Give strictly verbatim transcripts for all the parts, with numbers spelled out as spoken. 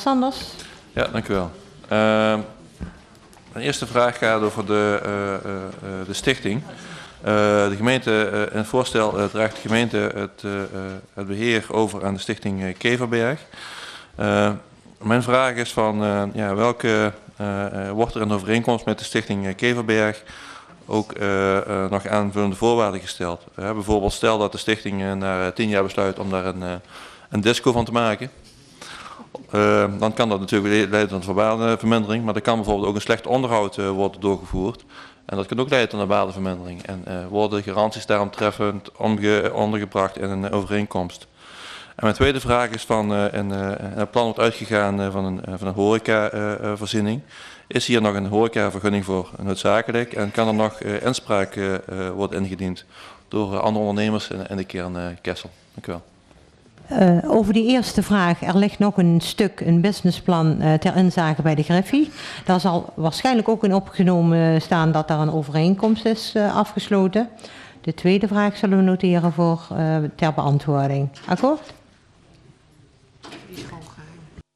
Sanders. Ja, dank u wel. Uh, mijn eerste vraag gaat over de, uh, uh, uh, de stichting. Uh, de gemeente, uh, in het voorstel uh, draagt de gemeente het, uh, uh, het beheer over aan de stichting uh, Keverberg. Uh, mijn vraag is van uh, ja, welke uh, uh, wordt er in de overeenkomst met de stichting uh, Keverberg ook uh, uh, nog aanvullende voorwaarden gesteld? Uh, bijvoorbeeld stel dat de stichting uh, na tien jaar besluit om daar een, uh, een disco van te maken. Uh, dan kan dat natuurlijk leiden tot een waardevermindering, maar er kan bijvoorbeeld ook een slecht onderhoud uh, worden doorgevoerd. En dat kan ook leiden tot een waardevermindering. En uh, worden garanties daaromtreffend omge ondergebracht in een overeenkomst. En mijn tweede vraag is van, uh, in, uh, in het plan wordt uitgegaan uh, van een, uh, van een horecavoorziening. Uh, is hier nog een horecavergunning voor noodzakelijk en kan er nog uh, inspraak uh, uh, worden ingediend door uh, andere ondernemers in, in de kern uh, Kessel? Dank u wel. Uh, over die eerste vraag, er ligt nog een stuk, een businessplan uh, ter inzage bij de Griffie. Daar zal waarschijnlijk ook in opgenomen staan dat daar een overeenkomst is uh, afgesloten. De tweede vraag zullen we noteren voor uh, ter beantwoording. Akkoord? Die is gewoon geheim.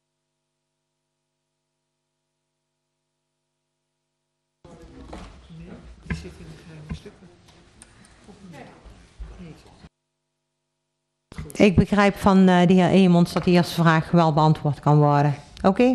Nee, die zit in de geheime stukken. Ik begrijp van uh, de heer Eemons dat de eerste vraag wel beantwoord kan worden. Oké? Okay?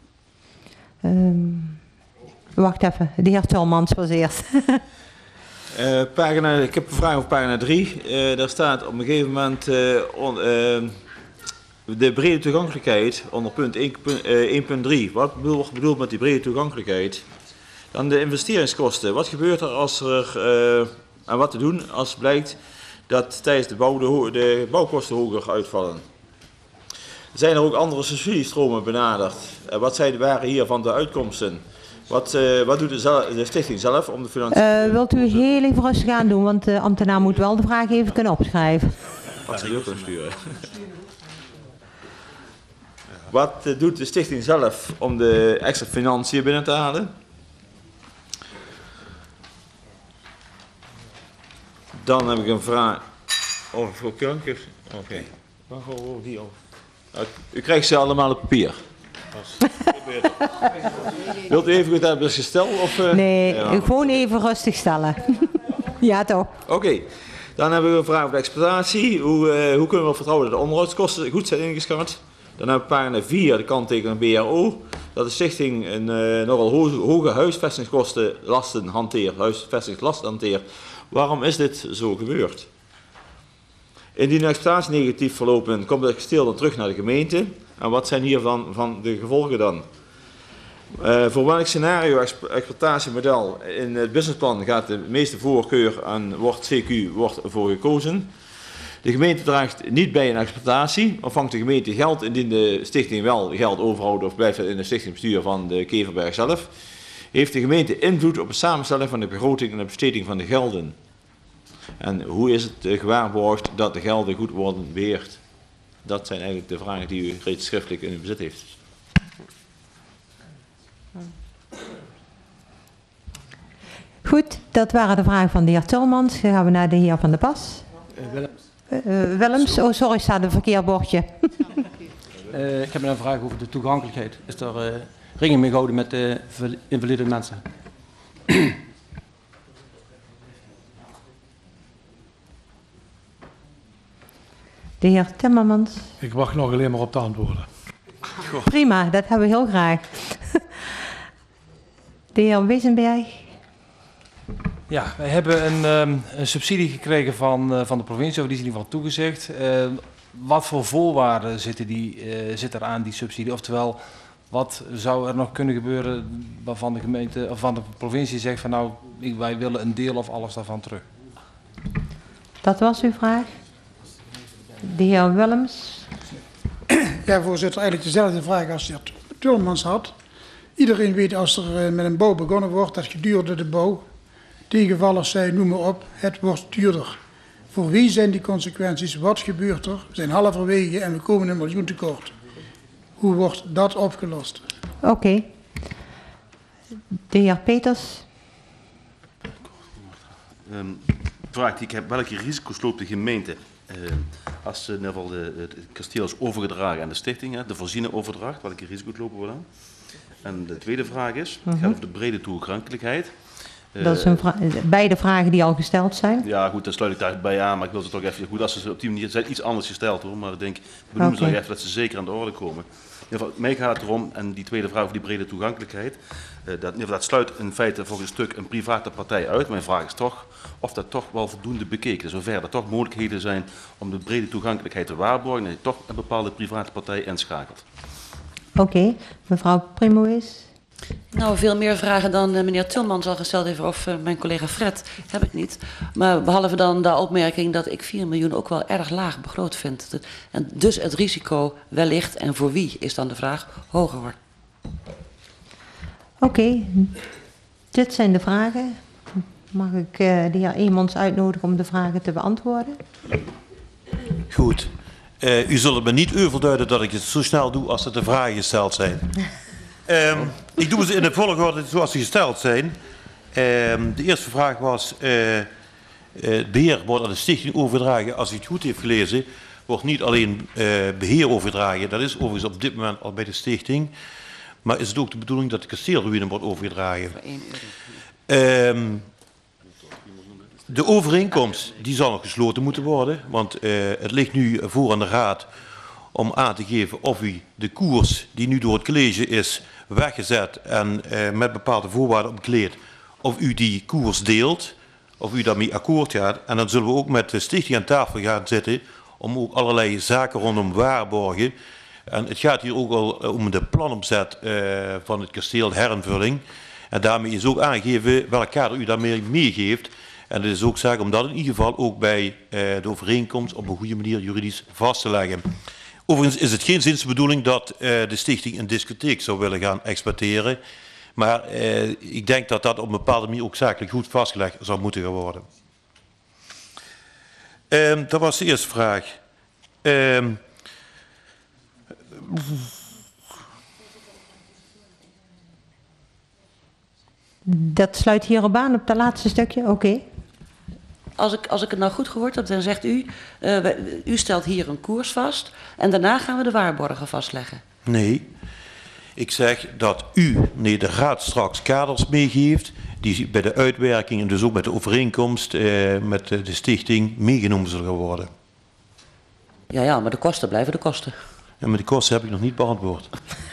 Um, wacht even, de heer Tulmans was eerst. uh, pagina, ik heb een vraag op pagina drie. Uh, daar staat op een gegeven moment uh, on, uh, de brede toegankelijkheid onder punt één punt drie. Wat wordt bedoeld met die brede toegankelijkheid? Dan de investeringskosten. Wat gebeurt er als er uh, aan wat te doen als blijkt dat tijdens de bouw de, de bouwkosten hoger uitvallen? Zijn er ook andere subsidiestromen benaderd? Uh, wat zijn, waren hiervan de uitkomsten? Wat, uh, wat doet de, zelf, de stichting zelf om de financiën? Uh, wilt u heel even rustig aan doen, want de ambtenaar moet wel de vraag even kunnen opschrijven. Wat zou je ook kunnen sturen? Wat uh, doet de stichting zelf om de extra financiën binnen te halen? Dan heb ik een vraag over voor kankers. Oké. Okay. Waar gaan we die over? U krijgt ze allemaal op papier. Wilt u even goed hebben gesteld? Of, uh... Nee, ja. Gewoon even rustig stellen. Ja, toch. Oké. Okay. Dan hebben we een vraag over de exploitatie. Hoe, uh, hoe kunnen we vertrouwen dat de onderhoudskosten goed zijn ingeschat? Dan hebben we pagina vier, de kanttekening B R O. Dat de stichting een uh, nogal hoge, hoge huisvestingskosten lasten hanteert. Huisvestingslasten hanteert. Waarom is dit zo gebeurd? Indien de exploitatie negatief verlopen, komt het kasteel dan terug naar de gemeente. En wat zijn hiervan van de gevolgen dan? Uh, voor welk scenario exploitatiemodel in het businessplan gaat de meeste voorkeur en wordt C Q wordt voor gekozen? De gemeente draagt niet bij een exploitatie. Ontvangt de gemeente geld indien de stichting wel geld overhoudt of blijft het in de stichtingsbestuur van de Keverberg zelf? Heeft de gemeente invloed op de samenstelling van de begroting en de besteding van de gelden? En hoe is het gewaarborgd dat de gelden goed worden beheerd? Dat zijn eigenlijk de vragen die u reeds schriftelijk in uw bezit heeft. Goed, dat waren de vragen van de heer Tulmans. Dan gaan we naar de heer Van der Pas. Uh, Willems. Uh, Willems, oh sorry, staat een verkeerd bordje. uh, ik heb een vraag over de toegankelijkheid. Is er uh, rekening mee gehouden met de invalide mensen? De heer Timmermans. Ik wacht nog alleen maar op de antwoorden. Prima, dat hebben we heel graag. De heer Wezenberg. Ja, wij hebben een, um, een subsidie gekregen van, uh, van de provincie, of die is in ieder geval toegezegd. Uh, wat voor voorwaarden zitten, die, uh, zitten er aan die subsidie? Oftewel, wat zou er nog kunnen gebeuren waarvan de gemeente of van de provincie zegt van nou, wij willen een deel of alles daarvan terug? Dat was uw vraag. De heer Willems. Ja, voorzitter, eigenlijk dezelfde vraag als de heer Tulmans had. Iedereen weet als er met een bouw begonnen wordt dat gedurende de bouw tegenvallers zijn, noem maar op, het wordt duurder. Voor wie zijn die consequenties? Wat gebeurt er? We zijn halverwege en we komen een miljoen tekort. Hoe wordt dat opgelost? Oké. Okay. De heer Peters. Um, vraag die ik heb, welke risico's loopt de gemeente Uh, als in ieder geval de, het kasteel is overgedragen aan de stichting, hè, de voorziene overdracht, wat ik een risico lopen wil aan. En de tweede vraag is, het gaat over de brede toegankelijkheid. Dat zijn vra beide vragen die al gesteld zijn. Ja, goed, daar sluit ik daarbij aan, maar ik wil ze toch even... Goed, als ze op die manier zijn iets anders gesteld hoor, maar ik denk, benoemen ze Okay. nog even dat ze zeker aan de orde komen. In ieder geval, mij gaat het erom, en die tweede vraag over die brede toegankelijkheid, uh, dat, in ieder geval, dat sluit in feite volgens een stuk een private partij uit. Mijn vraag is toch of dat toch wel voldoende bekeken is, zover er toch mogelijkheden zijn om de brede toegankelijkheid te waarborgen en je toch een bepaalde private partij inschakelt. Oké, okay. Mevrouw Primois. Nou, veel meer vragen dan uh, meneer Tulmans al gesteld heeft of uh, mijn collega Fred heb ik niet. Maar behalve dan de opmerking dat ik vier miljoen ook wel erg laag begroot vind. Dat, en dus het risico wellicht, en voor wie is dan de vraag, hoger wordt. Oké, okay. Dit zijn de vragen. Mag ik uh, de heer Eemans uitnodigen om de vragen te beantwoorden? Goed. Uh, u zult het me niet overduiden dat ik het zo snel doe als er de vragen gesteld zijn. Um, ik doe ze in de volgorde zoals ze gesteld zijn. Um, de eerste vraag was, uh, uh, het beheer wordt aan de stichting overgedragen. Als u het goed heeft gelezen, wordt niet alleen uh, beheer overgedragen. Dat is overigens op dit moment al bij de stichting. Maar is het ook de bedoeling dat de kasteelruïne wordt overgedragen? Um, de overeenkomst die zal nog gesloten moeten worden. Want uh, het ligt nu voor aan de raad om aan te geven of u de koers die nu door het college is weggezet en uh, met bepaalde voorwaarden omkleed, of u die koers deelt, of u daarmee akkoord gaat. En dan zullen we ook met de stichting aan tafel gaan zitten om ook allerlei zaken rondom waarborgen. En het gaat hier ook al om de planomzet uh, van het kasteel, herinvulling. En daarmee is ook aangegeven welk kader u daarmee meegeeft. En het is ook zaak om dat in ieder geval ook bij uh, de overeenkomst op een goede manier juridisch vast te leggen. Overigens is het geen zinsbedoeling dat uh, de stichting een discotheek zou willen gaan exploiteren. Maar uh, ik denk dat dat op een bepaalde manier ook zakelijk goed vastgelegd zou moeten gaan worden. Um, dat was de eerste vraag. Um, dat sluit hierop aan, op dat laatste stukje? Oké. Okay. Als ik, als ik het nou goed gehoord heb, dan zegt u, uh, u stelt hier een koers vast en daarna gaan we de waarborgen vastleggen. Nee, ik zeg dat u, nee, de raad straks kaders meegeeft, die bij de uitwerking en dus ook met de overeenkomst uh, met de stichting meegenomen zullen worden. Ja, ja, maar de kosten blijven de kosten. Ja, maar de kosten heb ik nog niet beantwoord.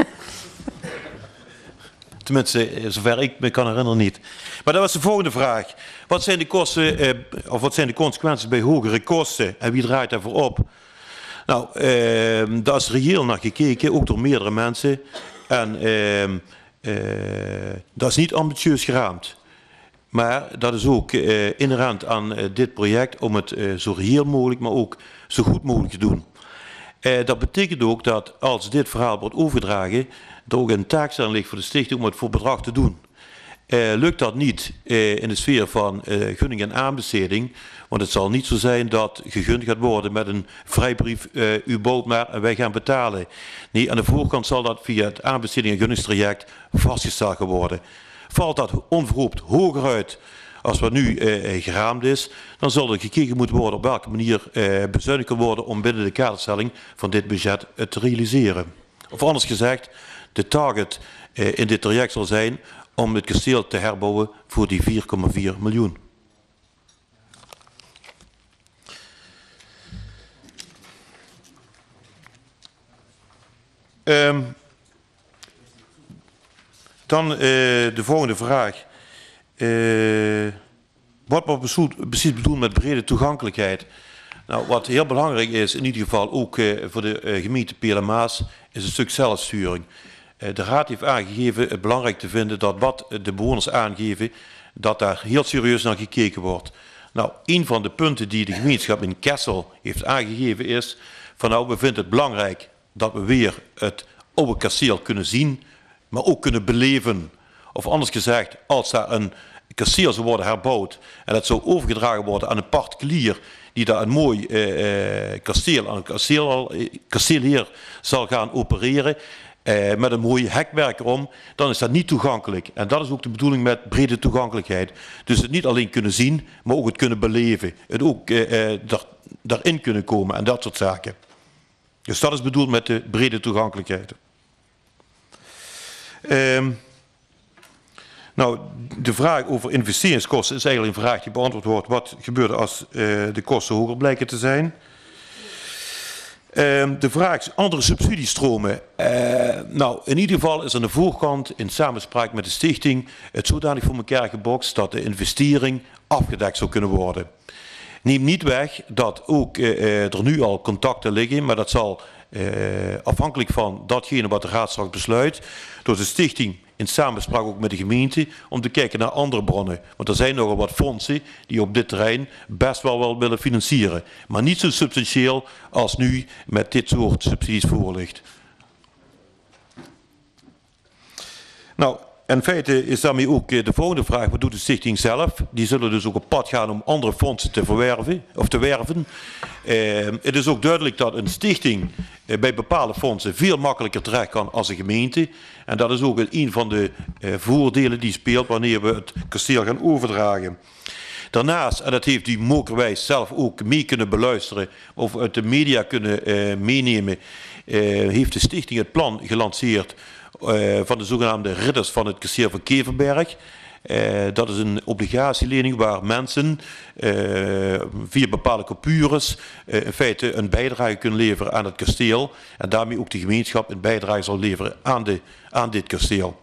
Tenminste, zover ik me kan herinneren niet. Maar dat was de volgende vraag. Wat zijn de kosten, eh, of wat zijn de consequenties bij hogere kosten en wie draait daarvoor op? Nou, eh, daar is reëel naar gekeken, ook door meerdere mensen. En eh, eh, dat is niet ambitieus geraamd. Maar dat is ook eh, inherent aan eh, dit project om het eh, zo reëel mogelijk, maar ook zo goed mogelijk te doen. Eh, dat betekent ook dat als dit verhaal wordt overgedragen, er ook een taakstelling ligt voor de stichting om het voor bedrag te doen. Uh, lukt dat niet uh, in de sfeer van uh, gunning en aanbesteding, want het zal niet zo zijn dat gegund gaat worden met een vrijbrief, uh, u bouwt maar en wij gaan betalen. Nee, aan de voorkant zal dat via het aanbesteding- en gunningstraject vastgesteld worden. Valt dat onverhoopt hoger uit als wat nu uh, geraamd is, dan zal er gekeken moeten worden op welke manier uh, bezuinigd kan worden om binnen de kaderstelling van dit budget uh, te realiseren. Of anders gezegd, de target uh, in dit traject zal zijn om het kasteel te herbouwen voor die vier komma vier miljoen. Um, dan uh, de volgende vraag. Uh, wat wordt precies bedoeld met brede toegankelijkheid? Nou, wat heel belangrijk is, in ieder geval ook uh, voor de uh, gemeente Peel en Maas, is een stuk zelfsturing. Uh, de raad heeft aangegeven het belangrijk te vinden dat wat de bewoners aangeven, dat daar heel serieus naar gekeken wordt. Nou, een van de punten die de gemeenschap in Kessel heeft aangegeven is, van nou, we vinden het belangrijk dat we weer het oude kasteel kunnen zien, maar ook kunnen beleven. Of anders gezegd, als daar een kasteel zou worden herbouwd en dat zou overgedragen worden aan een particulier die daar een mooi uh, kasteel, aan een kasteel, kasteelheer zal gaan opereren, uh, met een mooi hekwerk erom, dan is dat niet toegankelijk. En dat is ook de bedoeling met brede toegankelijkheid. Dus het niet alleen kunnen zien, maar ook het kunnen beleven. Het ook uh, uh, daarin kunnen komen en dat soort zaken. Dus dat is bedoeld met de brede toegankelijkheid. Um, nou, de vraag over investeringskosten is eigenlijk een vraag die beantwoord wordt. Wat gebeurt er als uh, de kosten hoger blijken te zijn? Um, de vraag andere subsidiestromen. Uh, nou, in ieder geval is aan de voorkant in samenspraak met de stichting het zodanig voor elkaar gebokst dat de investering afgedekt zou kunnen worden. Neem niet weg dat ook uh, er nu al contacten liggen, maar dat zal uh, afhankelijk van datgene wat de raad straks besluit, door de stichting in samenspraak ook met de gemeente, om te kijken naar andere bronnen. Want er zijn nogal wat fondsen die op dit terrein best wel, wel willen financieren. Maar niet zo substantieel als nu met dit soort subsidies voor ligt. Nou, in feite is daarmee ook de volgende vraag, wat doet de stichting zelf? Die zullen dus ook op pad gaan om andere fondsen te verwerven of te werven. Uh, het is ook duidelijk dat een stichting uh, bij bepaalde fondsen veel makkelijker terecht kan als een gemeente. En dat is ook een van de uh, voordelen die speelt wanneer we het kasteel gaan overdragen. Daarnaast, en dat heeft u mogelijkerwijs zelf ook mee kunnen beluisteren of uit de media kunnen uh, meenemen, uh, heeft de stichting het plan gelanceerd Uh, van de zogenaamde ridders van het kasteel van Keverberg. Uh, dat is een obligatielening waar mensen uh, via bepaalde coupures uh, in feite een bijdrage kunnen leveren aan het kasteel en daarmee ook de gemeenschap een bijdrage zal leveren aan, de, aan dit kasteel.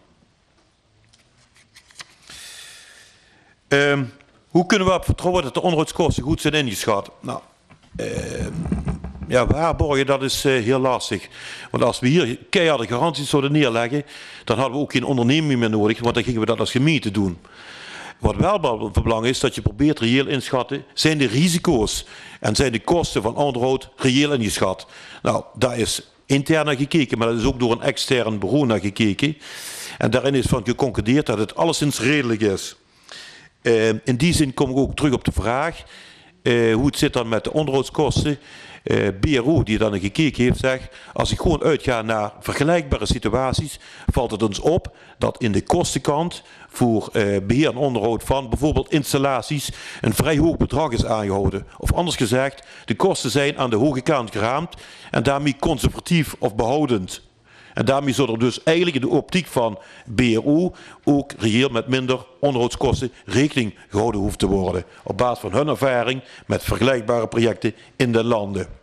Uh, hoe kunnen we vertrouwen dat de onderhoudskosten goed zijn ingeschat? Nou, uh, Ja, waarborgen, dat is uh, heel lastig. Want als we hier keiharde garanties zouden neerleggen, dan hadden we ook geen onderneming meer nodig, want dan gingen we dat als gemeente doen. Wat wel van belang is, dat je probeert reëel inschatten, zijn de risico's en zijn de kosten van onderhoud reëel ingeschat. Nou, daar is intern naar gekeken, maar dat is ook door een extern bureau naar gekeken. En daarin is van geconcludeerd dat het alleszins redelijk is. Uh, in die zin kom ik ook terug op de vraag, uh, hoe het zit dan met de onderhoudskosten. Uh, B R O die dan gekeken heeft zegt, als ik gewoon uitga naar vergelijkbare situaties, valt het ons op dat in de kostenkant voor uh, beheer en onderhoud van bijvoorbeeld installaties een vrij hoog bedrag is aangehouden. Of anders gezegd, de kosten zijn aan de hoge kant geraamd en daarmee conservatief of behoudend. En daarmee zou er dus eigenlijk in de optiek van B R O ook reëel met minder onderhoudskosten rekening gehouden hoeft te worden. Op basis van hun ervaring met vergelijkbare projecten in de landen.